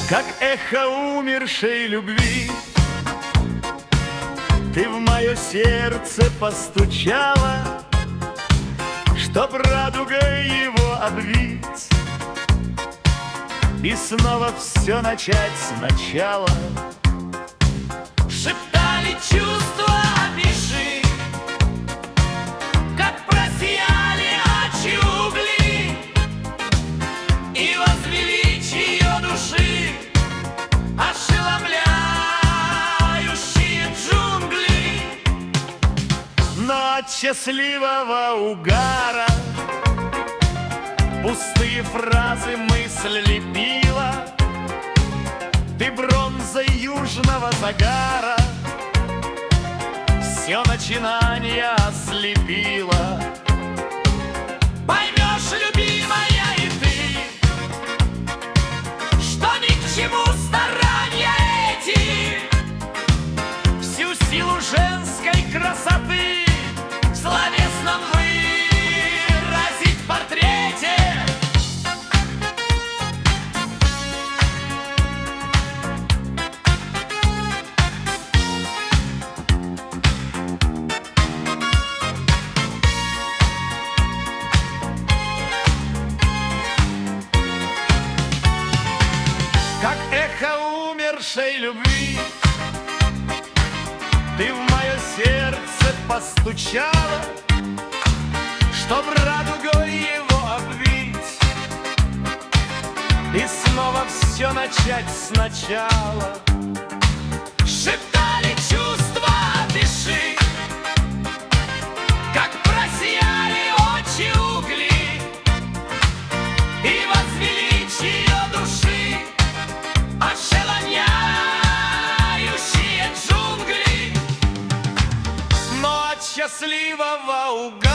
Как эхо умершей любви, ты в мое сердце постучала, чтоб радугой его обвить и снова все начать сначала. Шептали чувства, пиши, как просияли очи угли и возвеличь ее души ошеломляющие джунгли. Но от счастливого угара пустые фразы мысль лепила. Ты бронзой южного загара все начинания ослепила. Поймешь, любимая, и ты, что ни к чему старания эти, Всю силу женской красоты в словесном выразить портрете. как эхо умершей любви, ты в мое сердце постучала, чтоб радугой его обвить и снова все начать сначала. Шептали чувства, дыши, как просияли очи угли и возвеличь ее души ошеломляющие джунгли. Но от счастливого угара